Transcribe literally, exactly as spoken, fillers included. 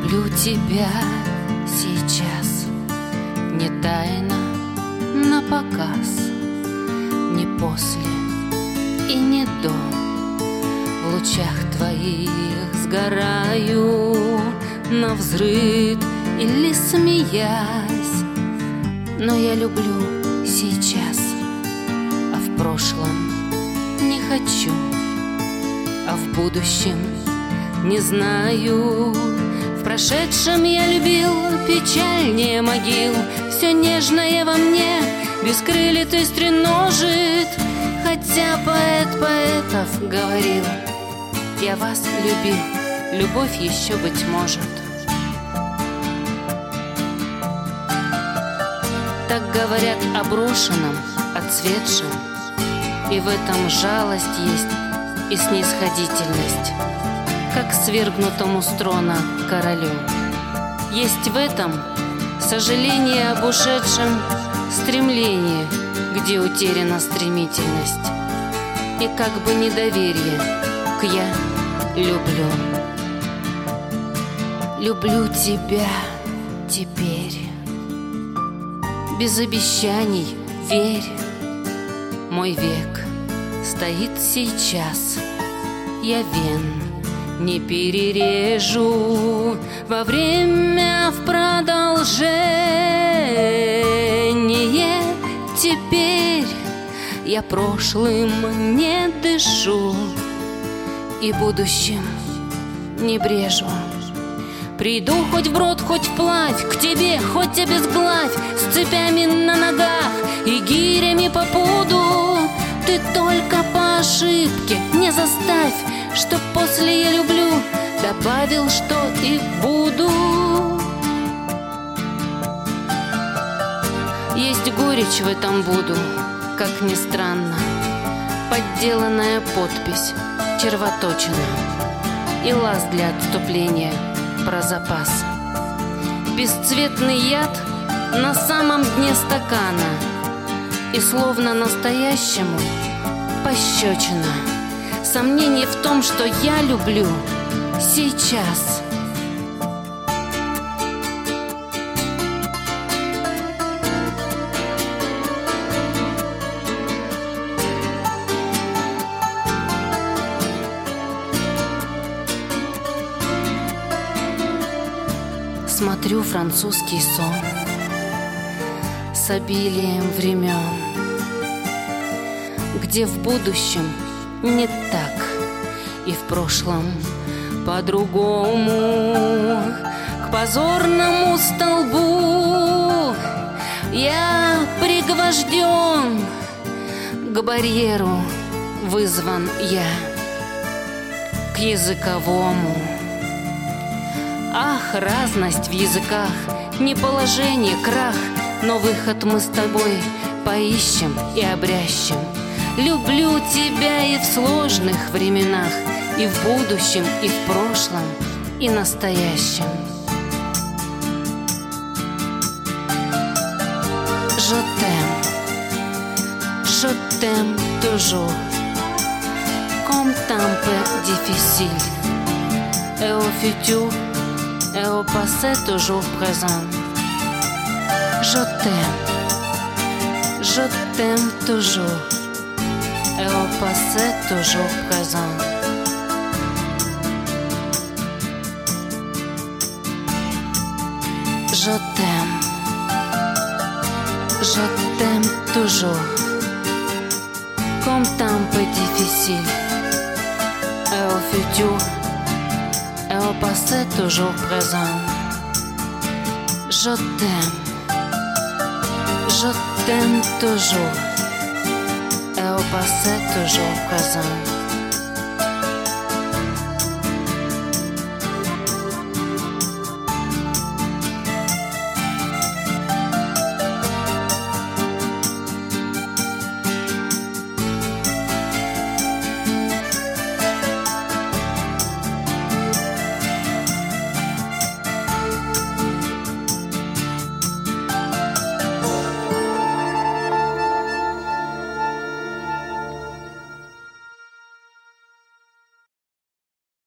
люблю тебя сейчас, не тайно, на показ, не после и не до. В лучах твоих сгораю навзрыд или смеясь. Но я люблю сейчас, а в прошлом не хочу, а в будущем не знаю. В прошедшем я любил печальнее могил. Все нежное во мне бескрыльтой стреножит. Хотя поэт поэтов говорил: я вас любил, любовь еще быть может. Так говорят о брошенном, отцветшем, и в этом жалость есть и снисходительность, как свергнутому с трона королю. Есть в этом сожаление об ушедшем, стремление, где утеряна стремительность, и как бы недоверие к «я люблю». Люблю тебя теперь, без обещаний, верь. Мой век стоит сейчас, я вен не перережу во время в продолжение. Теперь я прошлым не дышу и будущим не брежу. Приду хоть в рот, хоть вплавь, к тебе хоть обезглавь, с цепями на ногах и гирями по пуду. Ты только по ошибке не заставь, чтоб после «я люблю» добавил, что и буду. Есть горечь в этом буду, как ни странно, подделанная подпись, червоточина и лаз для отступления про запас. Бесцветный яд на самом дне стакана, и словно настоящему пощечина. Сомнение в том, что я люблю сейчас. Смотрю французский сон с обилием времен, где в будущем не так и в прошлом по-другому. К позорному столбу я пригвожден, к барьеру вызван я, к языковому. Ах, разность в языках, не положение, крах, но выход мы с тобой поищем и обрящем. Люблю тебя и в сложных временах, и в будущем, и в прошлом, и настоящем. Je t'aime, je t'aime toujours, comme tant peu difficile, et au futur, et au passé toujours présent. Je t'aime, je t'aime toujours, et au passé toujours présent. Je t'aime, je t'aime toujours, comme tant peu difficile, et au futur, et au passé toujours présent. Je t'aime, je t'aime toujours, et au passé toujours présent.